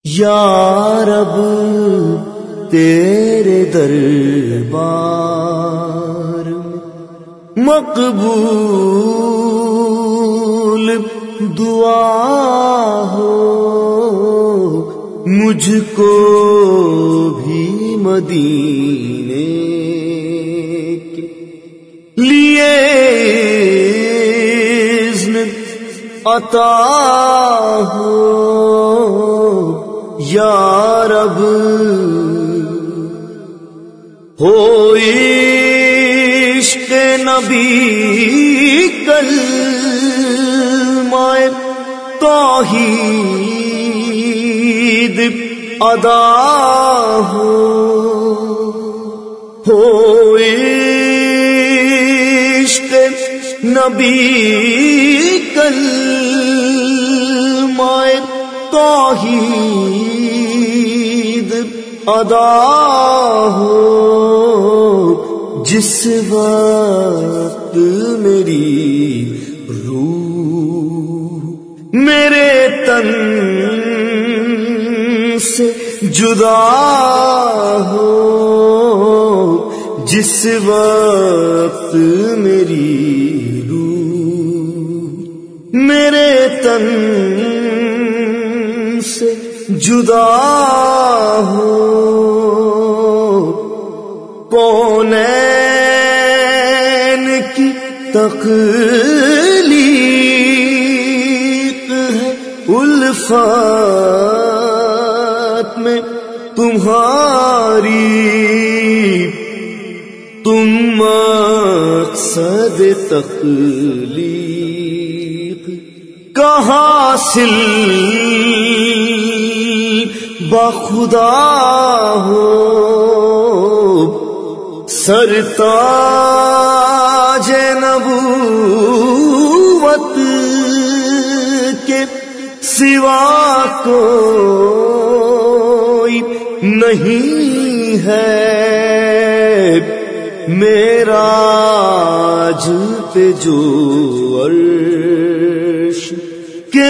یا رب تیرے دربار میں مقبول دعا ہو، مجھ کو بھی مدینے کے لیے اذن عطا ہو۔ یا رب ہو عشق نبی کلمہ توحید ادا ہو عشق نبی کلمہ توحید ادا ہو۔ جس وقت میری روح میرے تن سے جدا ہو، جس وقت میری روح میرے تن سے جدا ہو، کونین کی تخلیق ہے الفات میں تمہاری، تم مقصد تخلیق کا حاصل بخدا ہو۔ سرتاج نبوت کے سوا کوئی نہیں ہے، معراج پہ جو عرش کے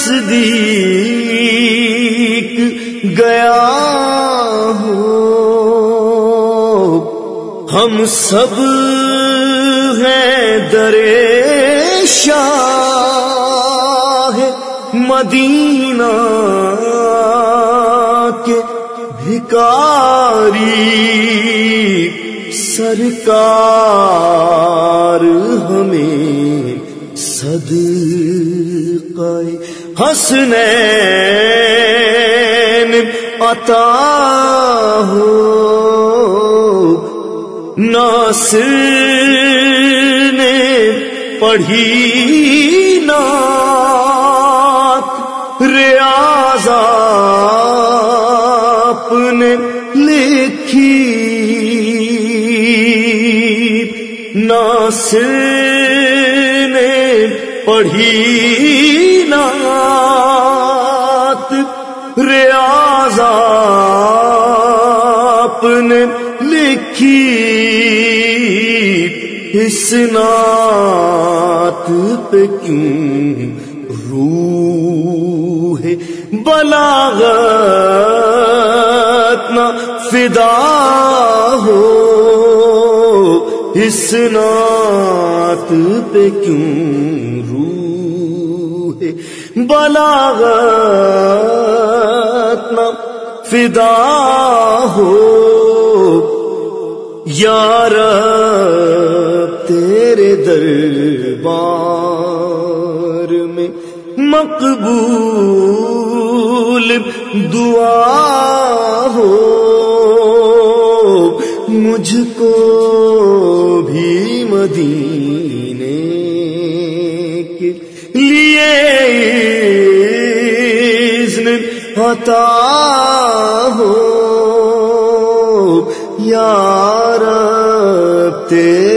نزدیک گیا ہو۔ ہم سب ہیں درے شاہ مدینہ کے بھکاری، سرکار ہمیں صدقہ حسنین عطا ہو۔ ناصر نے پڑھی نعت، ریاض آپ نے لکھی، ناصر نے پڑھی نعت، ریاض آپ نے لکھی، اس نعت پہ کیوں روح بلاغت نہ فدا ہو، اس نعت پہ کیوں روح بلاغت نہ فدا ہو۔ یا رب تیرے دربار میں مقبول دعا ہو، مجھ کو بھی مدینے کے لیے اذن عطا ہو۔ یا رب